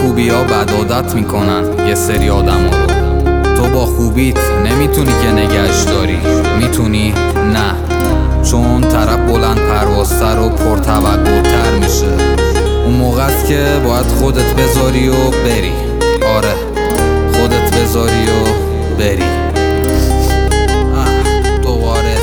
خوبی ها بد عادت میکنن یه سری آدم ها رو. تو با خوبیت نمیتونی که نگهش داری. میتونی؟ نه، چون طرف بلند پروازتر و پرتوقع‌تر میشه. اون موقع است که باید خودت بذاری و بری. آره، خودت بذاری و بری. دوباره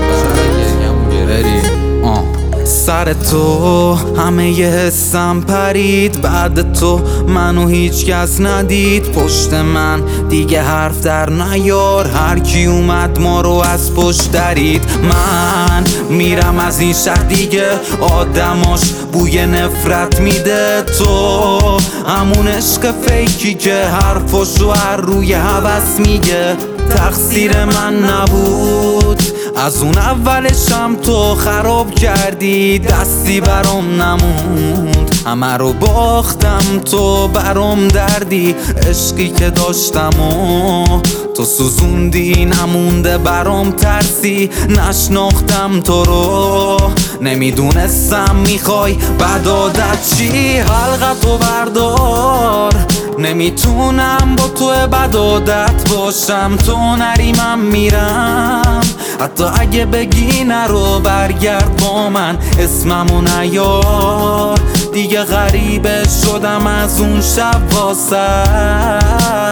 سر تو همه ی حسم پرید، بعد تو منو هیچ کس ندید. پشت من دیگه حرف در نیار، هر کی اومد ما رو از پشت درید. من میرم از این شهر دیگه، آدماش بوی نفرت میده. تو همون عشق فیکی که حرفاشو هر روی هوس میگه. تقصیر من نبود، از اون اولشم تو خراب کردی. دستی برام نموند، همه رو باختم، تو برام دردی. عشقی که داشتم و تو سوزوندی، نمونده برام ترسی. نشناختم تو رو، نمیدونستم میخوای بد عادت چی. حلقتو بردار، نمیتونم با تو بد عادت باشم. تو نری من میرم، حتی اگه بگی نرو برگرد با من. اسممو نیار، دیگه غریبه شدم از اون شب واسه.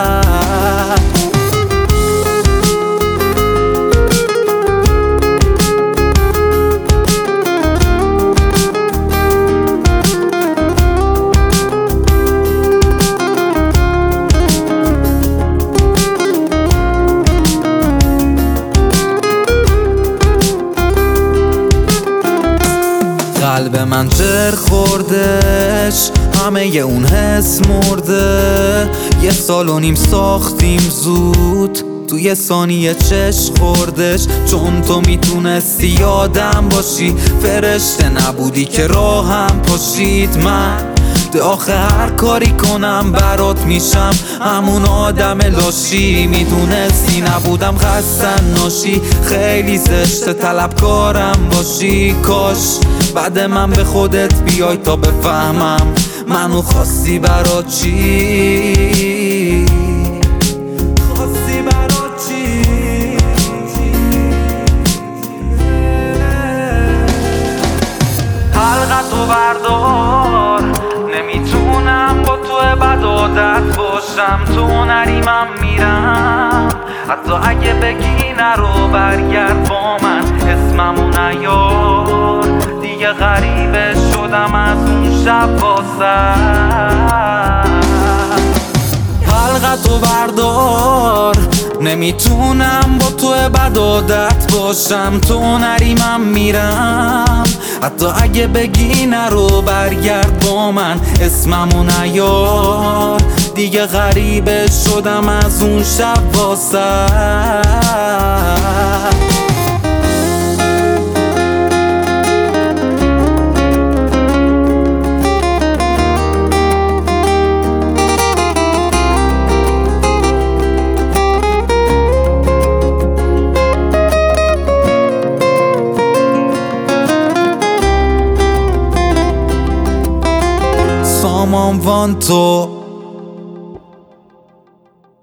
قلب من جر خوردش، همه ی اون حس مرده. 1.5 سال ساختیم زود، تو 1 ثانیه چشم خوردش. چون تو میتونستی یادم باشی، فرشته نبودی که راهم پاشید. من ده آخه هر کاری کنم برات میشم همون آدم لاشی. میدونستی نبودم خستن ناشی، خیلی زشته طلبکارم باشی. کاش بعد من به خودت بیای تا بفهمم منو خواستی برات چی. خواستی برات چی. حلقتو بردار، نمیتونم با تو بد عادت باشم. تو نری من میرم، حتی اگه بگی نرو برگرد با من. اسممو نیار، دیگه غریبه شدم از اون شب واسه. حلقتو بردار، نمیتونم با تو بد عادت باشم. تو نری من میرم، حتی اگه بگی نرو برگرد با من. اسممو نیار، دیگه غریبه شدم از اون شب واسه. Someone want to